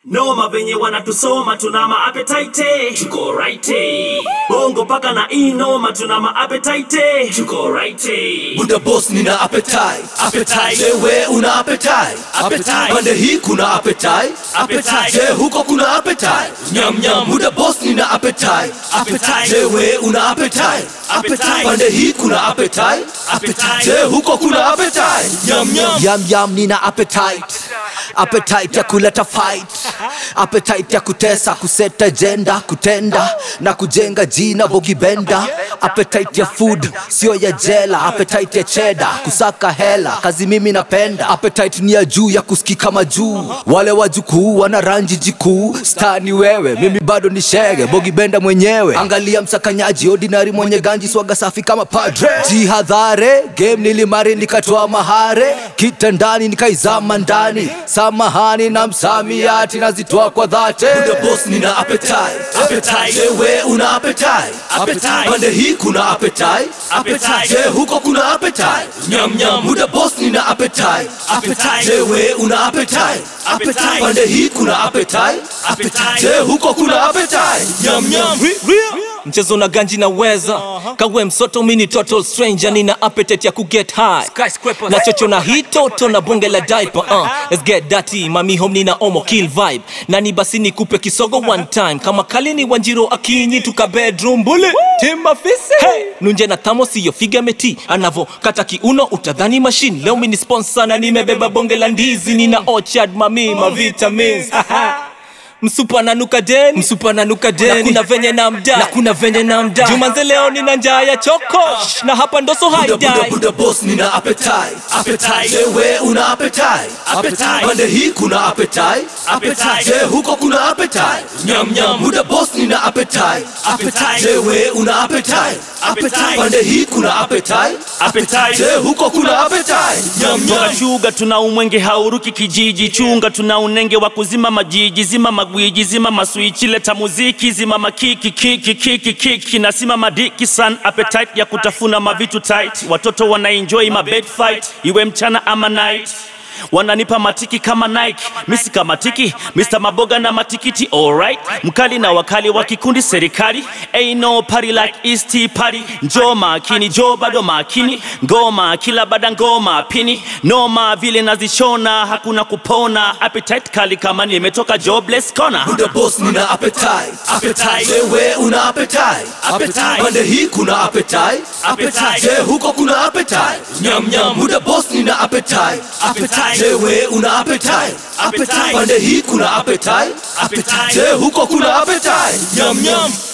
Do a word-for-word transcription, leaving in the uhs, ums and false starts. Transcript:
Noma venye wanatusoma tuna ma appetite tuko right. Bongo paka na inoma tuna ma appetite tuko right. Buda boss nina appetite appetite jewe una appetite appetite pande hii kuna appetite appetite je huko kuna appetite nyam nyam. Buda boss nina appetite appetite jewe una appetite appetite pande hii kuna appetite appetite je huko kuna appetite nyam nyam. Yam yam nina appetite appetite ya kuleta fight, appetite ya kutesa, kuseta agenda, kutenda na kujenga jina bogi benda. Appetite ya food sio ya jela, appetite ya cheddar, kusaka hela kazi mimi napenda. Appetite ni ya juu ya kusikika majuu, wale wajukuu wana ranji jikuu. Star ni wewe, mimi bado ni shege, bogi benda mwenyewe. Angalia msakanyaji ordinary mwenye ganji, swaga safi kama padre. Jihadhare, game nilimari nikatoa mahare, kitandani nikaizama ndani. Samahani na msamiati nazitoa kwa dhati. Buda boss nina appetite appetite jewe una appetite appetite pande hii kuna appetite appetite je huko kuna appetite nyam nyam. Buda boss nina appetite appetite jewe una appetite appetite pande hii kuna appetite appetite je huko kuna appetite nyam nyam. Mchezo na ganji na weza uh-huh. Kawe msoto mini total stranger, nina appetite ya kuget high na chocho na hii toto na bonge la diaper uh. Let's get dirty mami home nina omo kill vibe. Nani basi nikupe kisogo one time kama Kalini Wanjiro Akinyi tuka bedroom bully Timba fisi hey. Nunje na tamo siyo figa meti anavo kata kiuno utadhani machine. Leo mini sponsor na nimebeba bonge la ndizi, nina orchard mami ma vitamins Msupa na nuka deni, msupa na nuka deni. Na kuna venye na mda, na kuna venye na mda. Jumanze leo nina njaa ya choko na hapa ndo so haidai. Buda buda buda boss nina appetite appetite jewe una appetite appetite pande hii kuna appetite appetite je huko kuna appetite nyam nyam. Buda boss nina appetite appetite jewe una appetite appetite pande hii kuna appetite appetite je huko kuna appetite nyam nyam. Shuga tuna umwenge hauruki kijiji, chunga tuna unenge wa kuzima majiji, zima magwiji, zima maswitch, leta muziki, zima makiki kiki kiki kiki na sima madiki san. Appetite ya kutafuna mavitu tight, watoto wana enjoy ma bed fight, iwe mchana ama night. Wananipa matiki kama Nike, misi kama tiki, Mister Maboga na matikiti alright. Mkali na wakali wa kikundi serikali, ain't no party like East Tea Party. Njoo makini, njoo bado makini, ngoma kila bada ngoma pini. Noma vile nazishona, hakuna kupona. Appetite kali kama nimetoka jobless corner. Buda boss nina appetite appetite jewe una appetite appetite pande hii kuna appetite appetite je huko kuna appetite nyam nyam. Buda boss nina appetite appetite jewe una appetite appetite pande hii kuna appetite appetite je huko kuna appetite nyam nyam.